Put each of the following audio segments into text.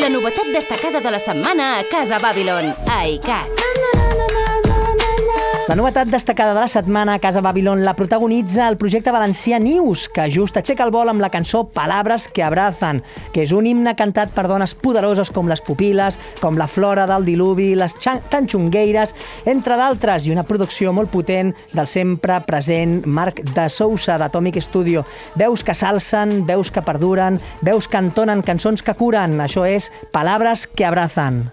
La novetat destacada de la setmana a Casa Babylon, iCat. La novetat destacada de la setmana a Casa Babylon la protagonitza el projecte valencià Nius, que just aixeca el vol amb la cançó Palabras que abrazan, que és un himne cantat per dones poderoses com les Pupiles, com la Flora del Diluvi, les Tanxongueires, entre d'altres, i una producció molt potent del sempre present Marc de Sousa, d'Atomic Studio. Veus que s'alcen, veus que perduren, veus que entonen cançons que curen. Això és Palabras que abrazan.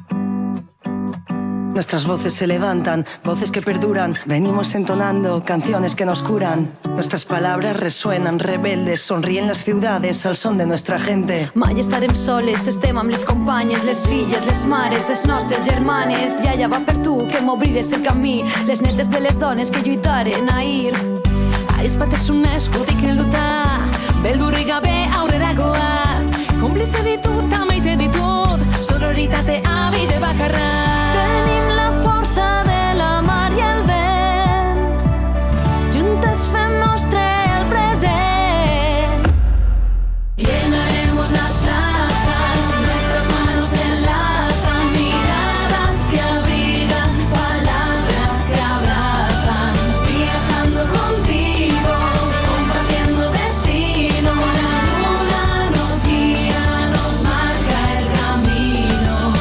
Nuestras voces se levantan, voces que perduran. Venimos entonando canciones que nos curan. Nuestras palabras resuenan, rebeldes, sonríen las ciudades al son de nuestra gente. Mai estarem soles, estem amb les companyes, les filles, les mares, les nostres germanes. Ja va per tu, que m'obrires el camí. Les netes de les dones que lluitaren ahir. Aiz batezuna eskutik helduta, beldurrik gabe aurrera goaz. Konplize ditut, amaite ditut, sororitatea bide bakarra. Tenim la força de la mar i el vent, juntes fem nostre el present. Llenaremos las plazas, nuestras manos enlazan, miradas que abrigan, palabras que abrazan, viajando contigo, compartiendo destino. La luna nos guía, nos marca el camino.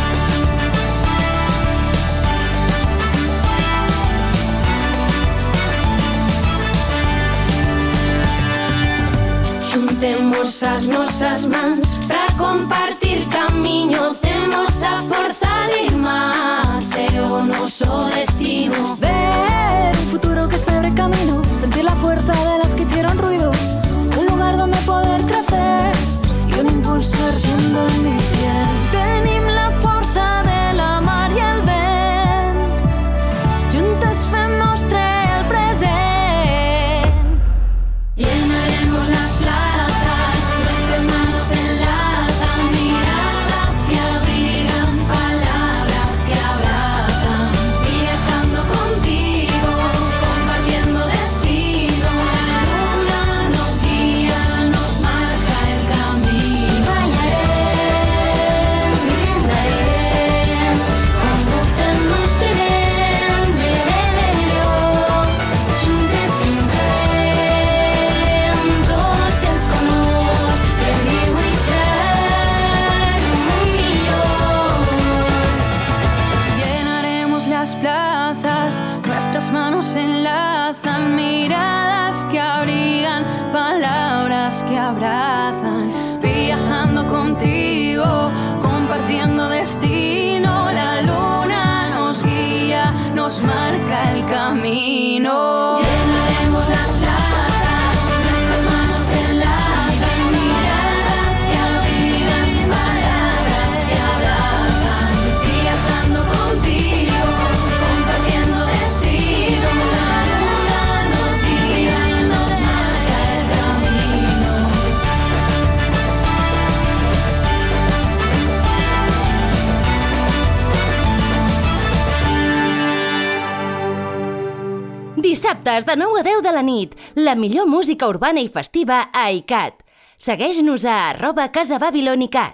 Juntemos as nosas mans para compartir camiño. Temos a forza de ir más, é o noso destino. Ver un futuro que se abre camino, sentir la fuerza de las que hicieron ruido, un lugar donde poder crecer y un impulso ardiendo en mi piel. Tenim la força de la mar i el vent, juntes fem nostre el present. Llenaremos las plazas, nuestras manos enlazan, miradas que abrigan, palabras que abrazan, viajando contigo, compartiendo destino. La luna nos guía, nos marca el camino. Ballarem, brindarem, cuando fem nostre vent, beberem, juntes brindarem, tots els colors per dibuixar un millor. Llenaremos las plazas, nuestras manos enlazan, miradas que abrigan, palabras que abrazan, viajando contigo, compartiendo destino. La luna nos guía, nos marca el camino. Llenaremos las plazas, nuestras manos enlazan, miradas que abrigan, palabras que abrazan, viajando contigo, compartiendo destino. La luna nos guía, nos marca el camino. Dissabtes de 9 a 10 de la nit, la millor música urbana i festiva a iCat. Segueix-nos a @CasaBabylonICat.